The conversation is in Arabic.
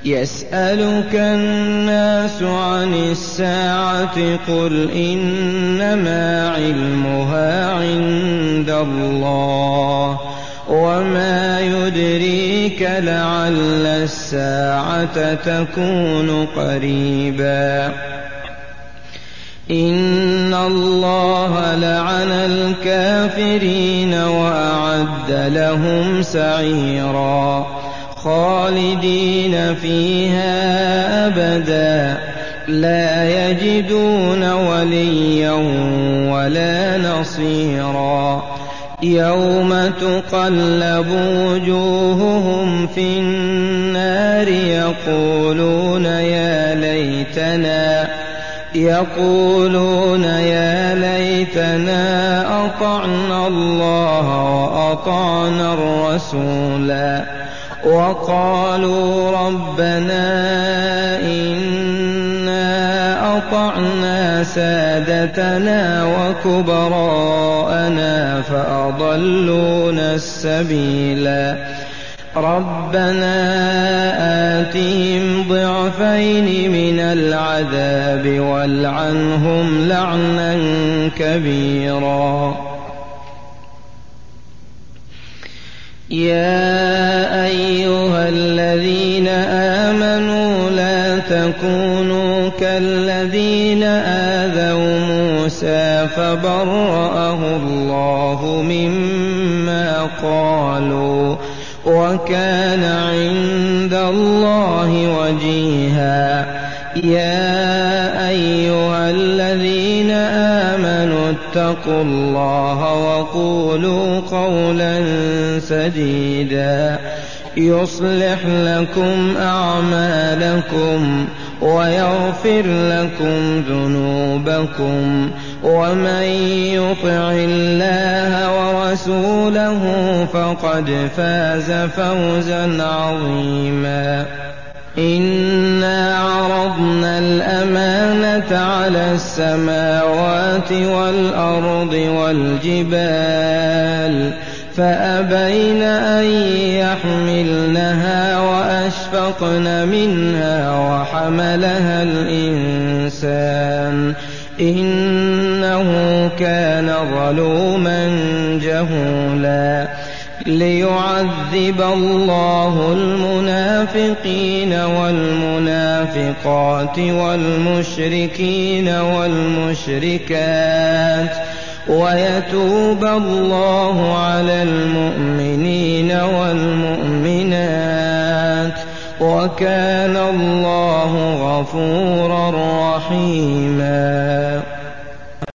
يسألك الناس عن الساعة قل إنما علمها عند الله وما يدريك لعل الساعة تكون قريبا إن الله لعن الكافرين وأعد لهم سعيرا خالدين فيها أبدا لا يجدون وليا ولا نصيرا يوم تقلب وجوههم في النار يقولون يا ليتنا أطعنا الله وأطعنا الرسولا وقالوا ربنا إنا أطعنا سادتنا وكبراءنا فأضلونا السبيلا ربنا آتهم ضعفين من العذاب والعنهم لعنا كبيرا يا أيها الذين آمنوا لا تكونوا كالذين آذوا موسى فبرأه الله مما قالوا وكان عند الله وجيها يا أيها الذين آمنوا اتقوا الله وقولوا قولا سديدا يصلح لكم أعمالكم ويغفر لكم ذنوبكم ومن يطع الله ورسوله فقد فاز فوزا عظيما إنا عرضنا الأمانة على السماوات والأرض والجبال فأبين أن يحملنها وأشفقن منها وحملها الإنسان إنه كان ظلوما جهولا ليعذب الله المنافقين والمنافقات والمشركين والمشركات ويتوب الله على المؤمنين والمؤمنات وكان الله غفورا رحيما